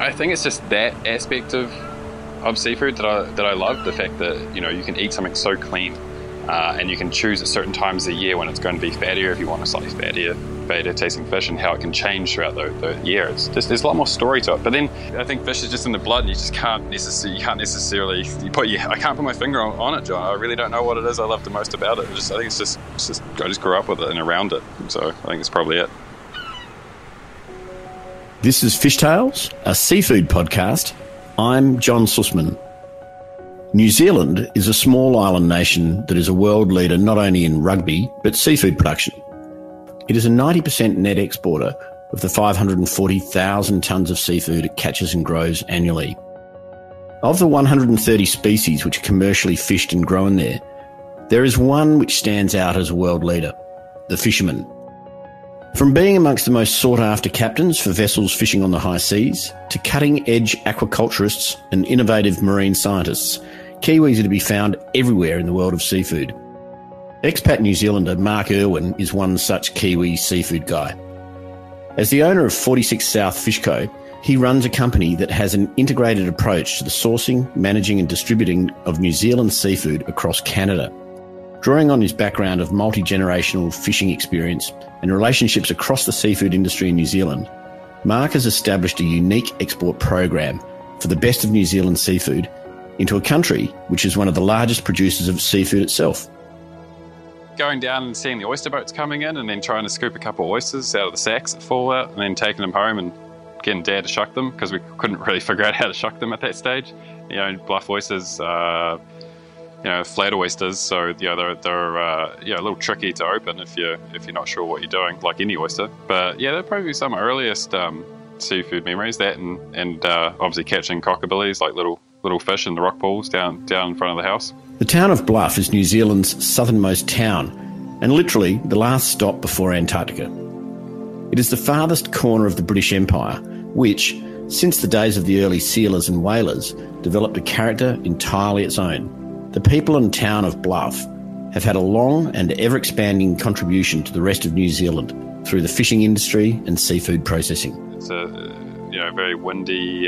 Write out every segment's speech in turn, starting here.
I think it's just that aspect of seafood that I love. The fact that, you can eat something so clean, and you can choose at certain times of the year when it's going to be fattier if you want a slightly fattier tasting fish, and how it can change throughout the year. It's just, there's a lot more story to it. But then I think fish is just in the blood, and you just can't necessarily I can't put my finger on it, John. I really don't know what it is I love the most about it. I think it's just I just grew up with it and around it. So I think it's probably it. This is Fish Tales, a seafood podcast. I'm John Sussman. New Zealand is a small island nation that is a world leader not only in rugby, but seafood production. It is a 90% net exporter of the 540,000 tonnes of seafood it catches and grows annually. Of the 130 species which are commercially fished and grown there is one which stands out as a world leader, the fisherman. From being amongst the most sought-after captains for vessels fishing on the high seas, to cutting-edge aquaculturists and innovative marine scientists, Kiwis are to be found everywhere in the world of seafood. Expat New Zealander Mark Irwin is one such Kiwi seafood guy. As the owner of 46 South Fish Co., he runs a company that has an integrated approach to the sourcing, managing and distributing of New Zealand seafood across Canada. Drawing on his background of multi-generational fishing experience and relationships across the seafood industry in New Zealand, Mark has established a unique export program for the best of New Zealand seafood into a country which is one of the largest producers of seafood itself. Going down and seeing the oyster boats coming in, and then trying to scoop a couple of oysters out of the sacks that fall out, and then taking them home and getting Dad to shuck them, because we couldn't really figure out how to shuck them at that stage. Bluff oysters, flat oysters, so they're a little tricky to open if you're not sure what you're doing, like any oyster. But they're probably some earliest seafood memories. That and obviously catching cockabillies, like little fish in the rock pools down in front of the house. The town of Bluff is New Zealand's southernmost town, and literally the last stop before Antarctica. It is the farthest corner of the British Empire, which, since the days of the early sealers and whalers, developed a character entirely its own. The people and town of Bluff have had a long and ever-expanding contribution to the rest of New Zealand through the fishing industry and seafood processing. It's a very windy,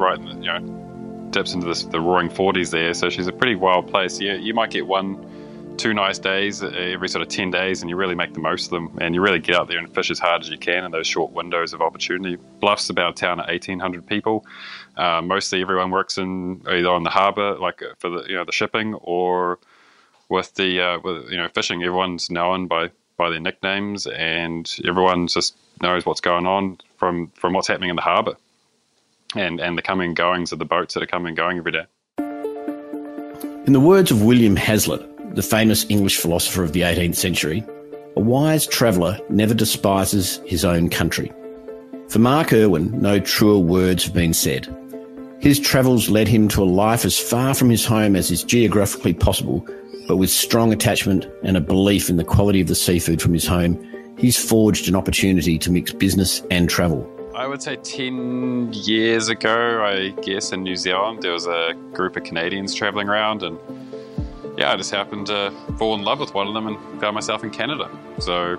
dips into the roaring 40s there, so she's a pretty wild place. You might get 1-2 nice days every sort of 10 days, and you really make the most of them, and you really get out there and fish as hard as you can in those short windows of opportunity. Bluff's about a town of 1,800 people. Mostly everyone works either on the harbour, like for the shipping, or with fishing. Everyone's known by their nicknames, and everyone just knows what's going on from what's happening in the harbour, and the coming and goings of the boats that are coming and going every day. In the words of William Hazlitt, the famous English philosopher of the 18th century, a wise traveller never despises his own country. For Mark Irwin, no truer words have been said. His travels led him to a life as far from his home as is geographically possible, but with strong attachment and a belief in the quality of the seafood from his home, he's forged an opportunity to mix business and travel. I would say 10 years ago, I guess, in New Zealand, there was a group of Canadians travelling around, and I just happened to fall in love with one of them and found myself in Canada. So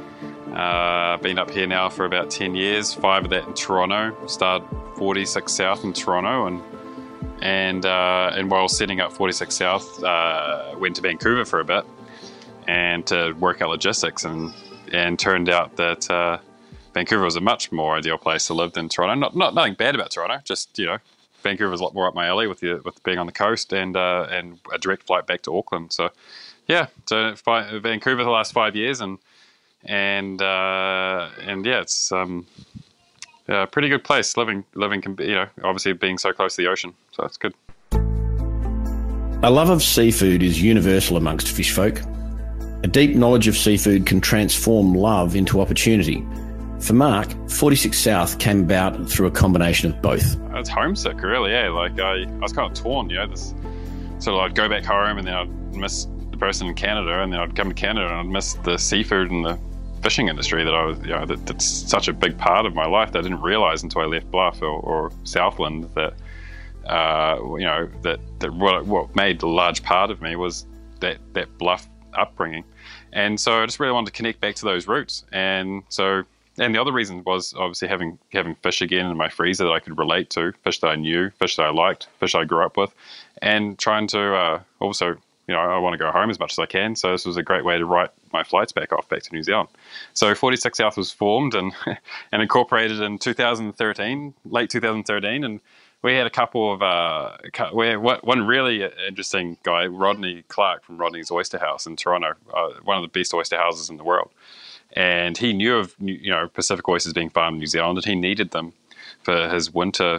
been up here now for about 10 years, 5 of that in Toronto. Started 46 South in Toronto, and while setting up 46 South, went to Vancouver for a bit and to work out logistics, and turned out that Vancouver was a much more ideal place to live than Toronto. Nothing bad about Toronto, just Vancouver was a lot more up my alley with being on the coast and a direct flight back to Auckland. So Vancouver the last 5 years, and it's a pretty good place living. Obviously being so close to the ocean, so it's good. A love of seafood is universal amongst fish folk. A deep knowledge of seafood can transform love into opportunity. For Mark, 46 South came about through a combination of both. I was homesick, really, Like, I was kind of torn, I'd go back home, and then I'd miss the person in Canada, and then I'd come to Canada, and I'd miss the seafood and the fishing industry that I was, that's such a big part of my life that I didn't realise until I left Bluff or Southland that, what made a large part of me was that Bluff upbringing. And so I just really wanted to connect back to those roots. And so And the other reason was obviously having fish again in my freezer that I could relate to, fish that I knew, fish that I liked, fish I grew up with, and trying to also, I want to go home as much as I can. So this was a great way to write my flights back to New Zealand. So 46 South was formed and and incorporated in 2013, late 2013, and we had a couple of one really interesting guy, Rodney Clark from Rodney's Oyster House in Toronto, one of the best oyster houses in the world. And he knew of Pacific oysters being farmed in New Zealand, and he needed them for his winter.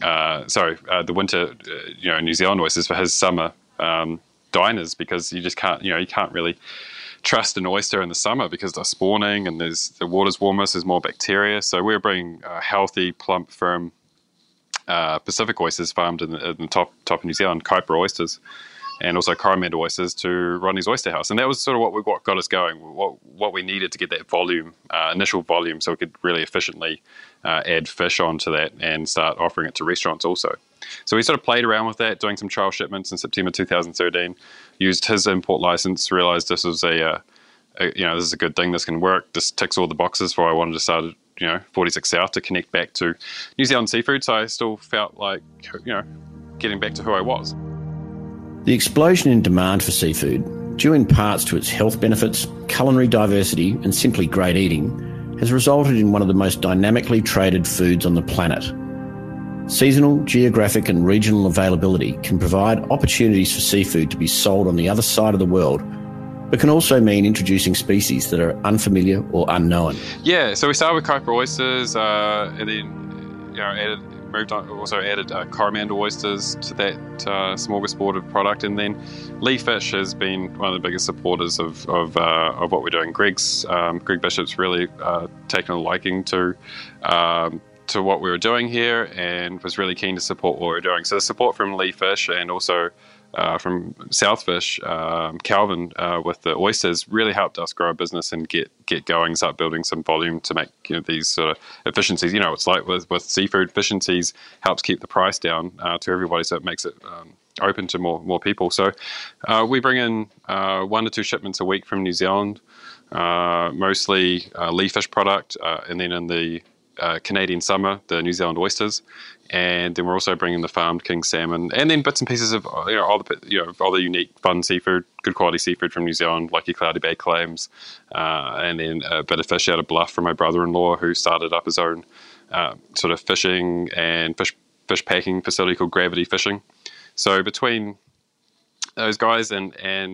The winter New Zealand oysters for his summer diners, because you just can't you can't really trust an oyster in the summer because they're spawning and the water's warmer, so there's more bacteria. So we're bringing healthy, plump, firm Pacific oysters farmed in the top of New Zealand, Kuiper oysters, and also Coromandel oysters to Rodney's Oyster House. And that was sort of what got us going, what we needed to get that volume, initial volume, so we could really efficiently add fish onto that and start offering it to restaurants also. So we sort of played around with that, doing some trial shipments in September 2013, used his import license, realized this was this is a good thing, this can work, this ticks all the boxes for I wanted to start 46 South to connect back to New Zealand seafood. So I still felt like, getting back to who I was. The explosion in demand for seafood, due in parts to its health benefits, culinary diversity, and simply great eating, has resulted in one of the most dynamically traded foods on the planet. Seasonal, geographic, and regional availability can provide opportunities for seafood to be sold on the other side of the world, but can also mean introducing species that are unfamiliar or unknown. Yeah, so we started with Kuiper oysters, and then added Coromandel oysters to that smorgasbord of product, and then Lee Fish has been one of the biggest supporters of what we're doing. Greg Bishop's really taken a liking to what we were doing here and was really keen to support what we were doing. So the support from Lee Fish and also from Southfish, Calvin, with the oysters really helped us grow our business and get going, start building some volume to make these sort of efficiencies. It's like with seafood, efficiencies helps keep the price down to everybody, so it makes it open to more people. So we bring in 1 to 2 shipments a week from New Zealand, mostly Lee Fish product, and then in the Canadian summer, the New Zealand oysters, and then we're also bringing the farmed king salmon, and then bits and pieces of all the unique, fun seafood, good quality seafood from New Zealand, like your Cloudy Bay clams, and then a bit of fish out of Bluff from my brother-in-law, who started up his own sort of fishing and fish packing facility called Gravity Fishing. So between those guys and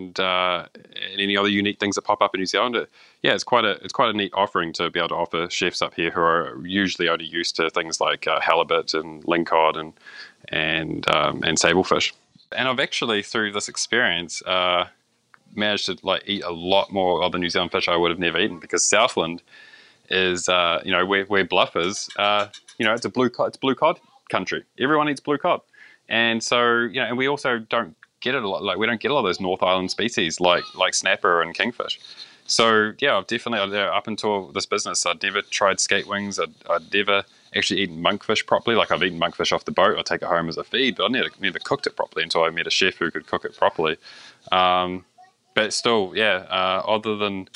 any other unique things that pop up in New Zealand, it's quite a neat offering to be able to offer chefs up here who are usually only used to things like halibut and lingcod and sablefish. And I've actually, through this experience, managed to eat a lot more of the New Zealand fish I would have never eaten, because Southland is where Bluff is. It's blue cod country. Everyone eats blue cod, and so and we also don't get it a lot. We don't get a lot of those North Island species like snapper and kingfish. So I've definitely, up until this business, I'd never tried skate wings. I'd never actually eaten monkfish properly. I've eaten monkfish off the boat. I take it home as a feed, but I never cooked it properly until I met a chef who could cook it properly. But still, other than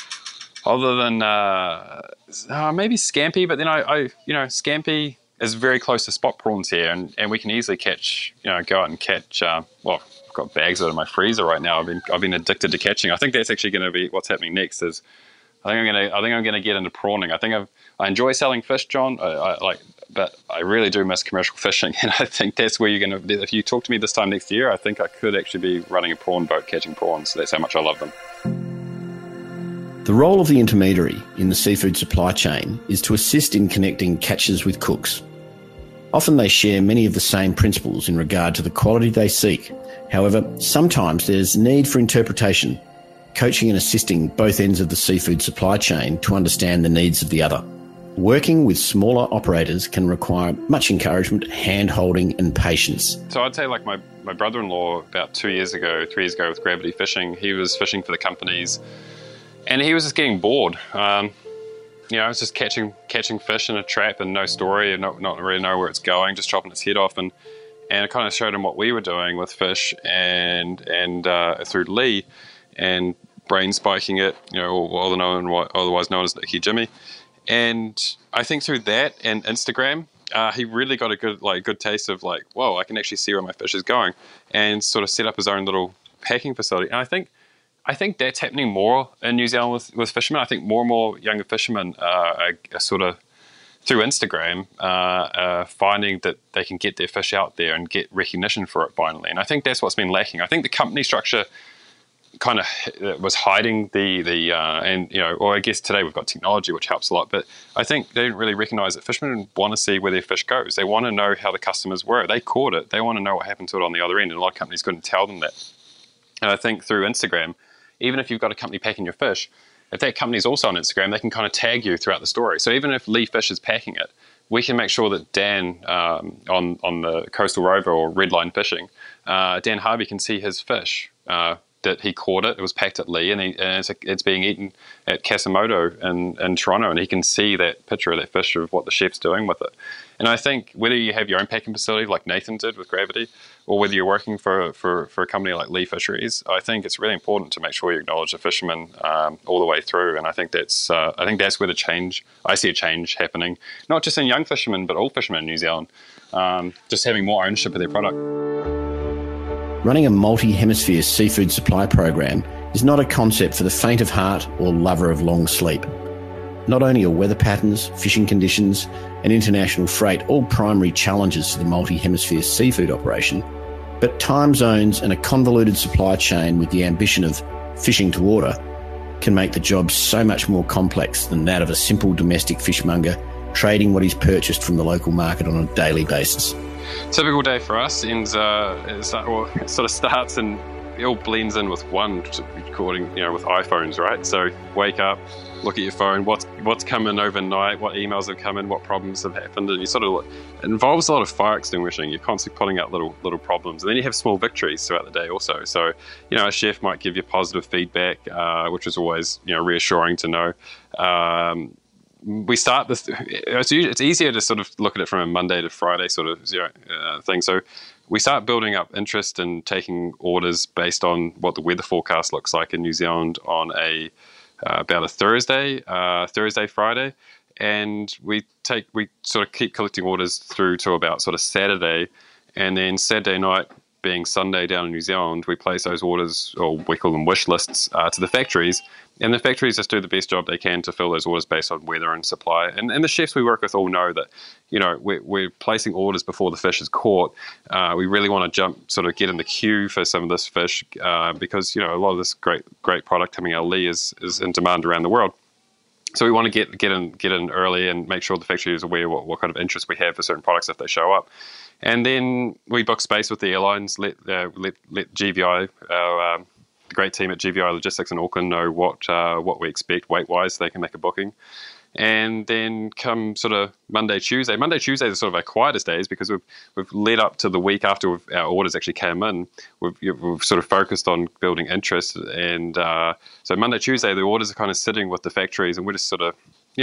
maybe scampi, but then I scampi is very close to spot prawns here, and we can easily catch, go out and catch. I've got bags out of my freezer right now. I've been addicted to catching. I think that's actually going to be what's happening next. Is I think I'm going to get into prawning. I enjoy selling fish, John. But I really do miss commercial fishing, and I think that's where you're going to. If you talk to me this time next year, I think I could actually be running a prawn boat catching prawns. That's how much I love them. The role of the intermediary in the seafood supply chain is to assist in connecting catchers with cooks. Often they share many of the same principles in regard to the quality they seek. However, sometimes there's need for interpretation, coaching and assisting both ends of the seafood supply chain to understand the needs of the other. Working with smaller operators can require much encouragement, hand-holding and patience. So I'd say my brother-in-law about 3 years ago with Gravity Fishing, he was fishing for the companies and he was just getting bored. It's just catching fish in a trap and no story and not really know where it's going, just chopping its head off. And I kind of showed him what we were doing with fish and through Lee and brain spiking it, otherwise known as Nicky Jimmy. And I think through that and Instagram, he really got a good taste of like, whoa, I can actually see where my fish is going, and sort of set up his own little packing facility. And I think that's happening more in New Zealand with fishermen. I think more and more younger fishermen are sort of through Instagram finding that they can get their fish out there and get recognition for it finally. And I think that's what's been lacking. I think the company structure kind of was hiding and or I guess today we've got technology which helps a lot, but I think they didn't really recognize that fishermen want to see where their fish goes. They want to know how the customers were. They caught it. They want to know what happened to it on the other end, and a lot of companies couldn't tell them that. And I think through Instagram, even if you've got a company packing your fish, if that company's also on Instagram, they can kind of tag you throughout the story. So even if Lee Fish is packing it, we can make sure that Dan on the Coastal Rover or Redline Fishing, Dan Harvey can see his fish, that he caught it. It was packed at Lee, and it's being eaten at Kasimoto in Toronto, and he can see that picture of that fish of what the chef's doing with it. And I think whether you have your own packing facility like Nathan did with Gravity, or whether you're working for a company like Lee Fisheries, I think it's really important to make sure you acknowledge the fishermen all the way through. And I think that's where I see a change happening, not just in young fishermen, but all fishermen in New Zealand, just having more ownership of their product. Running a multi-hemisphere seafood supply program is not a concept for the faint of heart or lover of long sleep. Not only are weather patterns, fishing conditions, and international freight all primary challenges to the multi-hemisphere seafood operation, but time zones and a convoluted supply chain with the ambition of fishing to order can make the job so much more complex than that of a simple domestic fishmonger trading what he's purchased from the local market on a daily basis. Typical day for us it sort of starts and it all blends in with one recording, with iPhones, right? So wake up, look at your phone, what's come in overnight, what emails have come in, what problems have happened, and it involves a lot of fire extinguishing. You're constantly pulling out little problems, and then you have small victories throughout the day also. So a chef might give you positive feedback, which is always reassuring to know. We start this. It's easier to sort of look at it from a Monday to Friday sort of thing. So we start building up interest and taking orders based on what the weather forecast looks like in New Zealand on about a Thursday, Friday, and we sort of keep collecting orders through to about sort of Saturday, and then Saturday night, being Sunday down in New Zealand, we place those orders, or we call them wish lists, to the factories. And the factories just do the best job they can to fill those orders based on weather and supply. And the chefs we work with all know that, we're placing orders before the fish is caught. We really want to get in the queue for some of this fish because, a lot of this great product coming out of Lee is in demand around the world. So we want to get in early and make sure the factory is aware what kind of interest we have for certain products if they show up. And then we book space with the airlines, let GVI, the great team at GVI Logistics in Auckland, know what we expect weight-wise so they can make a booking. And then come sort of Monday, Tuesday. Monday, Tuesday are sort of our quietest days because we've led up to the week after our orders actually came in. We've sort of focused on building interest. And so Monday, Tuesday, the orders are kind of sitting with the factories, and we're just sort of,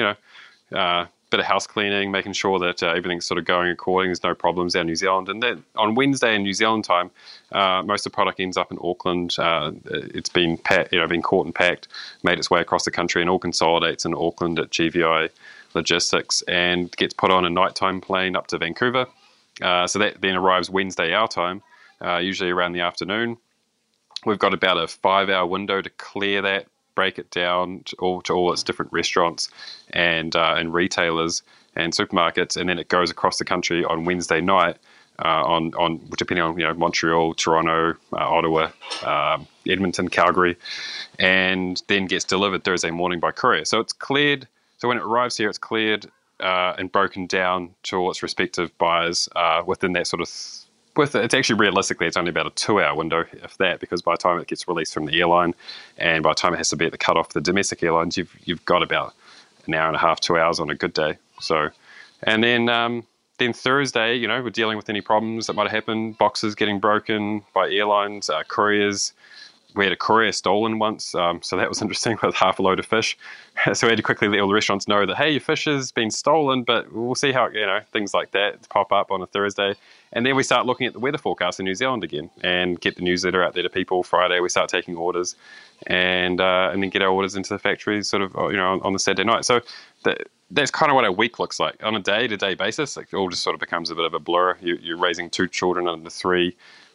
bit of house cleaning, making sure that everything's sort of going according. There's no problems out in New Zealand. And then on Wednesday in New Zealand time, most of the product ends up in Auckland. It's been been caught and packed, made its way across the country, and all consolidates in Auckland at GVI Logistics and gets put on a nighttime plane up to Vancouver. So that then arrives Wednesday our time, usually around the afternoon. We've got about a 5-hour window to clear that, break it down to all its different restaurants and retailers and supermarkets, and then it goes across the country on Wednesday night on depending on Montreal, Toronto, Ottawa, Edmonton, Calgary, and then gets delivered Thursday morning by courier. So it's cleared. So when it arrives here, it's cleared and broken down to its respective buyers within that sort of. It's actually realistically, it's only about a 2-hour window, if that, because by the time it gets released from the airline, and by the time it has to be at the cutoff for the domestic airlines, you've got about an hour and a half, 2 hours on a good day. So, and then Thursday, we're dealing with any problems that might have happened, boxes getting broken by airlines, couriers. We had a courier stolen once, so that was interesting with half a load of fish. So we had to quickly let all the restaurants know that, hey, your fish has been stolen, but we'll see how, things like that pop up on a Thursday. And then we start looking at the weather forecast in New Zealand again and get the newsletter out there to people. Friday, we start taking orders and then get our orders into the factories sort of, on the Saturday night. So that's kind of what our week looks like on a day-to-day basis. Like, it all just sort of becomes a bit of a blur. You're raising 2 children under 3.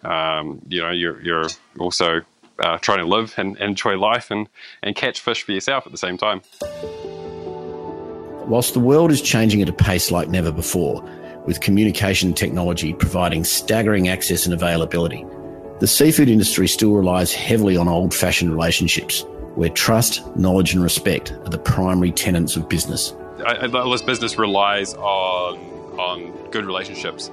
You're also trying to live and enjoy life and catch fish for yourself at the same time. Whilst the world is changing at a pace like never before, with communication technology providing staggering access and availability, the seafood industry still relies heavily on old-fashioned relationships, where trust, knowledge and respect are the primary tenets of business. This business relies on good relationships,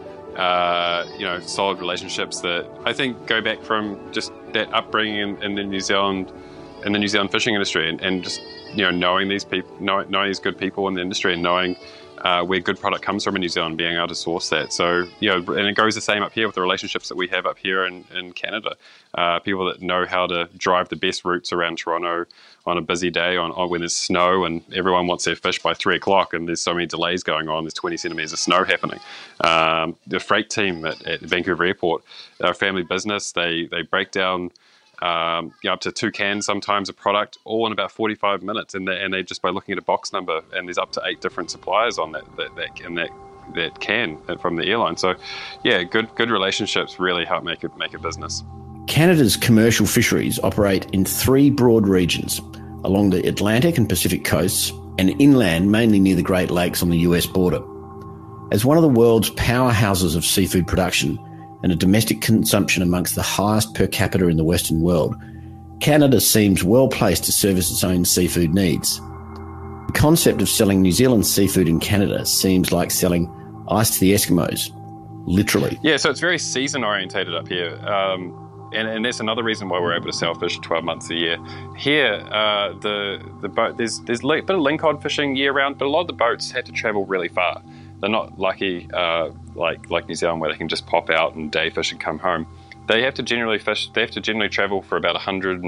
solid relationships that I think go back from just that upbringing in the New Zealand fishing industry, and just knowing these people, knowing these good people in the industry, and knowing where good product comes from in New Zealand, being able to source that. So, and it goes the same up here with the relationships that we have up here in Canada. People that know how to drive the best routes around Toronto on a busy day, on when there's snow and everyone wants their fish by 3 o'clock and there's so many delays going on, there's 20 centimetres of snow happening. The freight team at Vancouver Airport, our family business, they break down up to 2 cans sometimes of product, all in about 45 minutes, and they just by looking at a box number, and there's up to 8 different suppliers on that can from the airline. So, yeah, good relationships really help make a business. Canada's commercial fisheries operate in 3 broad regions, along the Atlantic and Pacific coasts, and inland, mainly near the Great Lakes on the US border. As one of the world's powerhouses of seafood production, and a domestic consumption amongst the highest per capita in the Western world, Canada seems well placed to service its own seafood needs. The concept of selling New Zealand seafood in Canada seems like selling ice to the Eskimos, literally. Yeah, so it's very season orientated up here. And that's another reason why we're able to sell fish 12 months a year. Here, the boat, there's a bit of lingcod fishing year round, but a lot of the boats have to travel really far. They're not lucky like New Zealand, where they can just pop out and day fish and come home. They have to generally travel for about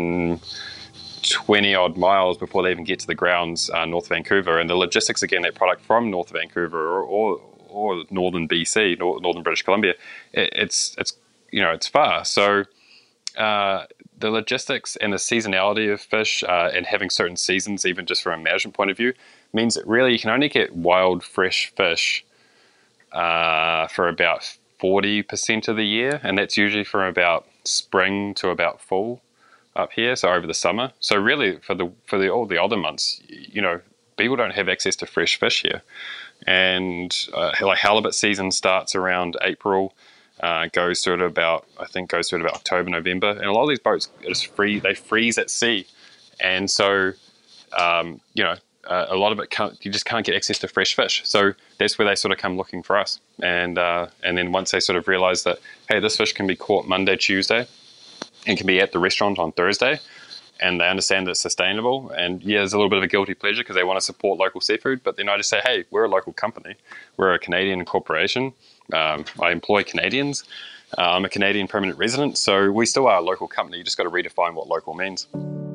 120 odd miles before they even get to the grounds north of Vancouver. And the logistics of getting that product from north of Vancouver or northern BC, northern British Columbia, it's far. So the logistics and the seasonality of fish and having certain seasons, even just from a management point of view, means that really you can only get wild, fresh fish for about 40% of the year, and that's usually from about spring to about fall up here, so over the summer. So really, for all the other months, people don't have access to fresh fish here, and like halibut season starts around April. Goes through to about October, November, and a lot of these boats they freeze at sea, and so a lot of it you just can't get access to fresh fish. So that's where they sort of come looking for us, and then once they sort of realize that, hey, this fish can be caught Monday, Tuesday, and can be at the restaurant on Thursday, and they understand that it's sustainable, and yeah, there's a little bit of a guilty pleasure because they want to support local seafood, but then I just say, hey, we're a local company, we're a Canadian corporation. I employ Canadians. I'm a Canadian permanent resident, so we still are a local company. You just got to redefine what local means.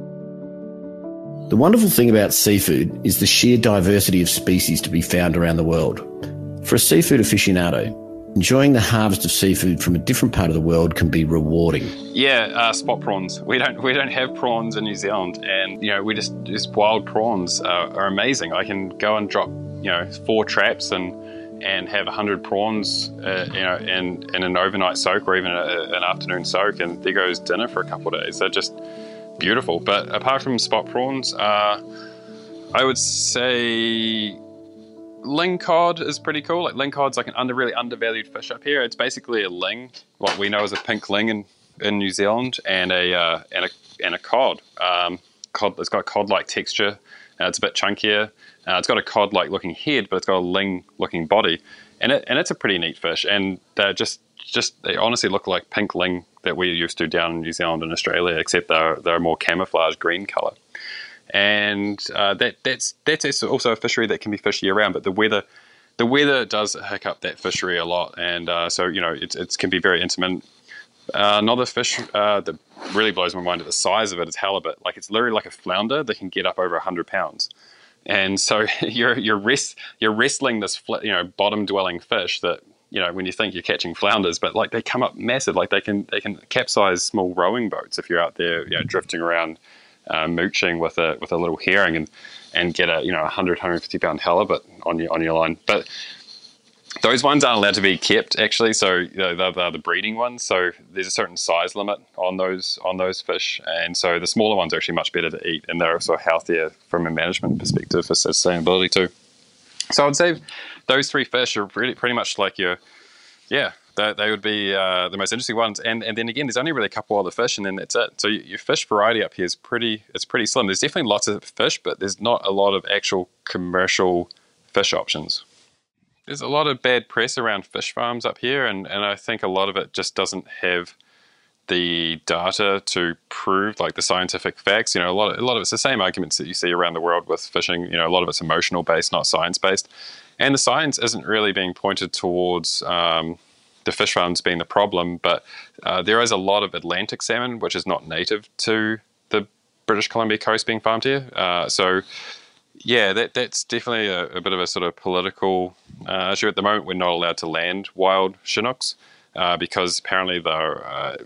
The wonderful thing about seafood is the sheer diversity of species to be found around the world. For a seafood aficionado, enjoying the harvest of seafood from a different part of the world can be rewarding. Yeah, spot prawns. We don't have prawns in New Zealand, and just wild prawns are amazing. I can go and drop 4 traps and have 100 prawns, in an overnight soak or even an afternoon soak, and there goes dinner for a couple of days. They're just beautiful. But apart from spot prawns, I would say lingcod is pretty cool. Like, lingcod's like an really undervalued fish up here. It's basically a ling, what we know as a pink ling in New Zealand, and a cod. It's got a cod-like texture. It's a bit chunkier. It's got a cod-like looking head, but it's got a ling-looking body, and it's a pretty neat fish. And they're they honestly look like pink ling that we're used to down in New Zealand and Australia, except they're more camouflage green color. And that's also a fishery that can be fished year round, but the weather does hiccup that fishery a lot, and so it can be very intermittent. Another fish that really blows my mind at the size of it is halibut. Like, it's literally like a flounder that can get up over 100 pounds. And so you're wrestling this bottom dwelling fish that when you think you're catching flounders, but like they come up massive. Like they can capsize small rowing boats if you're out there drifting around mooching with a little herring and get a 150 pound halibut on your line. But those ones aren't allowed to be kept, actually. So they're the breeding ones. So there's a certain size limit on those fish, and so the smaller ones are actually much better to eat, and they're also healthier from a management perspective for sustainability too. So I would say those three fish are pretty much like they would be the most interesting ones. And then again, there's only really a couple other fish, and then that's it. So your fish variety up here is pretty slim. There's definitely lots of fish, but there's not a lot of actual commercial fish options. There's a lot of bad press around fish farms up here, and I think a lot of it just doesn't have the data to prove like the scientific facts. A lot of it's the same arguments that you see around the world with fishing. A lot of it's emotional based, not science based, and the science isn't really being pointed towards the fish farms being the problem. But there is a lot of Atlantic salmon which is not native to the British Columbia coast being farmed here. Yeah, that's definitely a bit of a sort of political issue at the moment. We're not allowed to land wild Chinooks because apparently the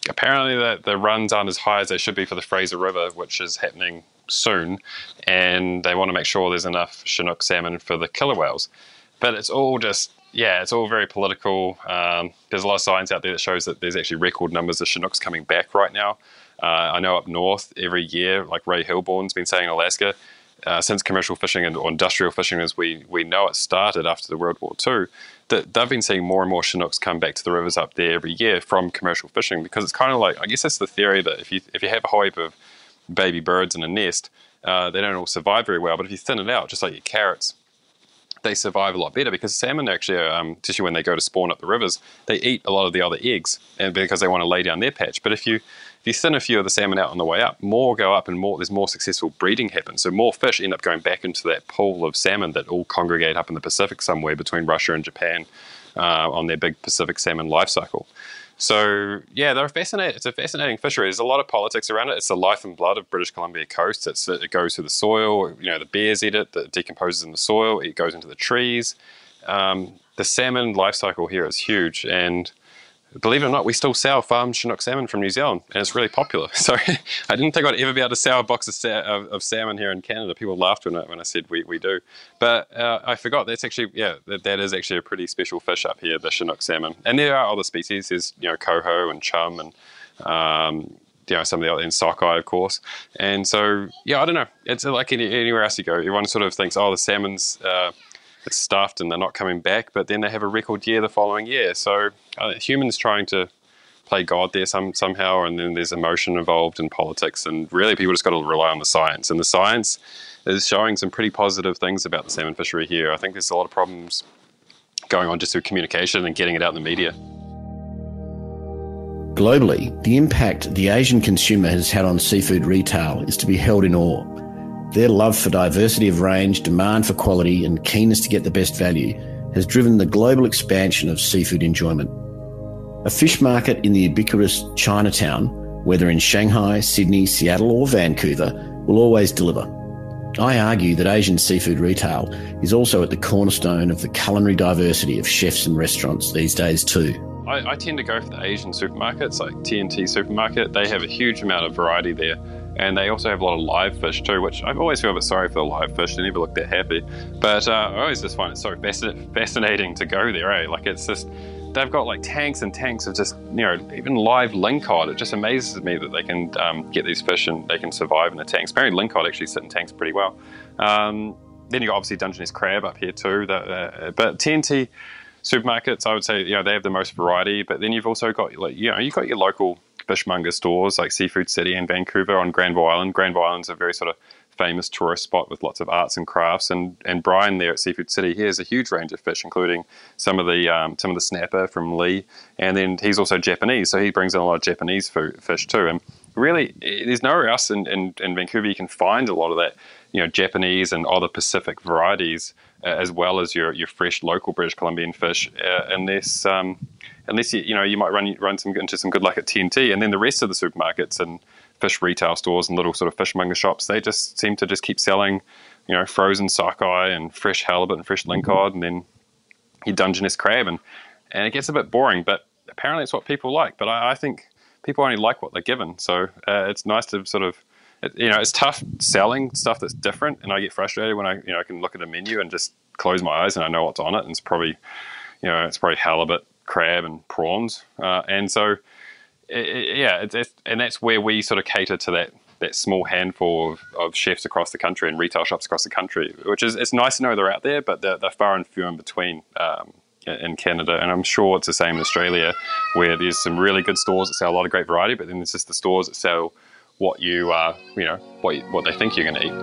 runs aren't as high as they should be for the Fraser River, which is happening soon, and they want to make sure there's enough Chinook salmon for the killer whales. But it's all very political. There's a lot of science out there that shows that there's actually record numbers of Chinooks coming back right now. I know up north every year, like Ray Hilborn's been saying in Alaska, since commercial fishing or industrial fishing as we know it started after the World War II, that they've been seeing more and more Chinooks come back to the rivers up there every year from commercial fishing, because it's kind of like, I guess that's the theory that if you have a whole heap of baby birds in a nest, they don't all survive very well, but if you thin it out, just like your carrots, they survive a lot better, because salmon actually, especially when they go to spawn up the rivers, they eat a lot of the other eggs, and because they want to lay down their patch. But if you thin a few of the salmon out on the way up, more go up, and there's more successful breeding happens. So more fish end up going back into that pool of salmon that all congregate up in the Pacific somewhere between Russia and Japan on their big Pacific salmon life cycle. So yeah, they're fascinating. It's a fascinating fishery. There's a lot of politics around it. It's the life and blood of British Columbia coast. It goes through the soil. The bears eat it. It decomposes in the soil. It goes into the trees. The salmon life cycle here is huge, and believe it or not, we still sell farmed Chinook salmon from New Zealand, and it's really popular. So I didn't think I'd ever be able to sell a box of salmon here in Canada. People laughed when I said we do. But I forgot that's actually, that is actually a pretty special fish up here, the Chinook salmon. And there are other species. There's, coho and chum and, some of the other, and sockeye, of course. And so, I don't know. It's like anywhere else you go. Everyone sort of thinks, the salmon's it's stuffed and they're not coming back, but then they have a record year the following year. So humans trying to play God there somehow, and then there's emotion involved in politics, and really people just got to rely on the science. And the science is showing some pretty positive things about the salmon fishery here. I think there's a lot of problems going on just through communication and getting it out in the media. Globally, the impact the Asian consumer has had on seafood retail is to be held in awe. Their love for diversity of range, demand for quality, and keenness to get the best value has driven the global expansion of seafood enjoyment. A fish market in the ubiquitous Chinatown, whether in Shanghai, Sydney, Seattle, or Vancouver, will always deliver. I argue that Asian seafood retail is also at the cornerstone of the culinary diversity of chefs and restaurants these days too. I tend to go for the Asian supermarkets, like T&T Supermarket. They have a huge amount of variety there. And they also have a lot of live fish too, which I always feel a bit sorry for the live fish. They never look that happy. But I always just find it so fascinating to go there, eh? Like, it's just, they've got like tanks and tanks of just, even live lingcod. It just amazes me that they can get these fish and they can survive in the tanks. Apparently lingcod actually sit in tanks pretty well. Then you've got obviously Dungeness crab up here too. But T&T supermarkets, I would say, they have the most variety. But then you've also got, you've got your local fishmonger stores like Seafood City in Vancouver on Granville Island. Granville Island's a very sort of famous tourist spot with lots of arts and crafts. And Brian there at Seafood City, he has a huge range of fish, including some of the snapper from Lee. And then he's also Japanese, so he brings in a lot of Japanese fish too. And really, there's nowhere else in Vancouver you can find a lot of that, Japanese and other Pacific varieties, as well as your fresh local British Columbian fish, unless you might run into some good luck at T&T, and then the rest of the supermarkets and fish retail stores and little sort of fishmonger shops, they just seem to just keep selling, frozen sockeye and fresh halibut and fresh lingcod, and then your Dungeness crab, and it gets a bit boring, but apparently it's what people like. But I think people only like what they're given, so it's nice to sort of it's tough selling stuff that's different, and I get frustrated when I can look at a menu and just close my eyes and I know what's on it, and it's probably halibut, crab, and prawns, and so and that's where we sort of cater to that small handful of chefs across the country and retail shops across the country, which is, it's nice to know they're out there, but they're far and few in between in Canada. And I'm sure it's the same in Australia, where there's some really good stores that sell a lot of great variety, but then there's just the stores that sell what what they think you're going to eat.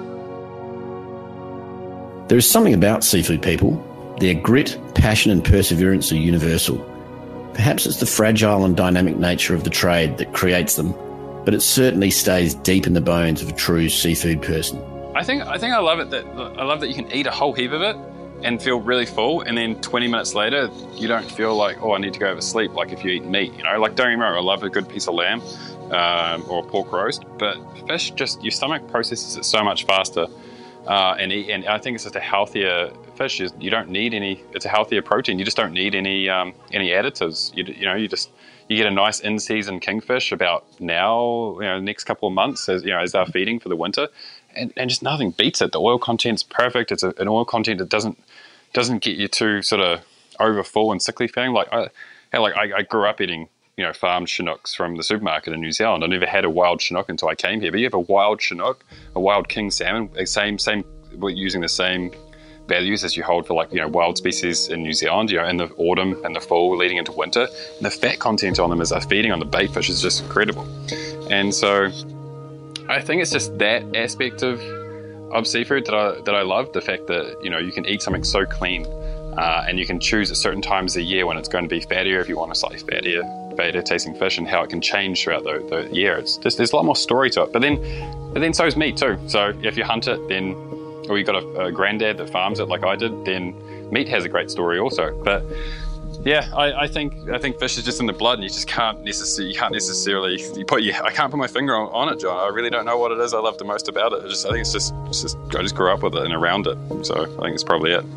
There is something about seafood people. Their grit, passion and perseverance are universal. Perhaps it's the fragile and dynamic nature of the trade that creates them, but it certainly stays deep in the bones of a true seafood person. I think I love it that you can eat a whole heap of it and feel really full, and then 20 minutes later you don't feel like, I need to go oversleep, like if you eat meat, like, don't get me wrong, I love a good piece of lamb or a pork roast, but fish, just your stomach processes it so much faster, and I think it's just a healthier fish. You don't need any. It's a healthier protein. You just don't need any additives. You get a nice in-season kingfish about now, next couple of months as they're feeding for the winter, and just nothing beats it. The oil content's perfect. It's an oil content that doesn't get you too sort of over full and sickly feeling. I grew up eating farmed Chinooks from the supermarket in New Zealand. I never had a wild Chinook until I came here. But you have a wild Chinook, a wild king salmon, we're using the same values as you hold for wild species in New Zealand, in the autumn and the fall leading into winter. And the fat content on them as they're feeding on the bait fish is just incredible. And so I think it's just that aspect of seafood that I love, the fact that you can eat something so clean, and you can choose at certain times of the year when it's going to be fattier if you want a slightly fattier tasting fish, and how it can change throughout the year. It's just, there's a lot more story to it. But then so is meat too. So if you hunt it, then, or you've got a granddad that farms it like I did, then meat has a great story also. But yeah, I think fish is just in the blood, and you just can't necessarily I can't put my finger on it, John. I really don't know what it is I love the most about it. I think it's just I just grew up with it and around it. So I think it's probably it.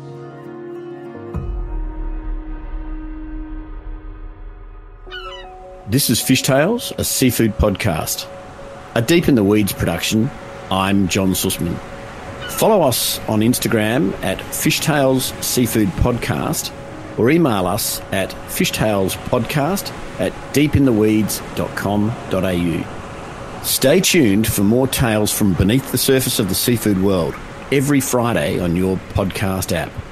This is Fish Tales, a seafood podcast. A Deep in the Weeds production. I'm John Sussman. Follow us on Instagram at Fishtails Seafood Podcast, or email us at fishtalespodcast@deepintheweeds.com.au. Stay tuned for more tales from beneath the surface of the seafood world every Friday on your podcast app.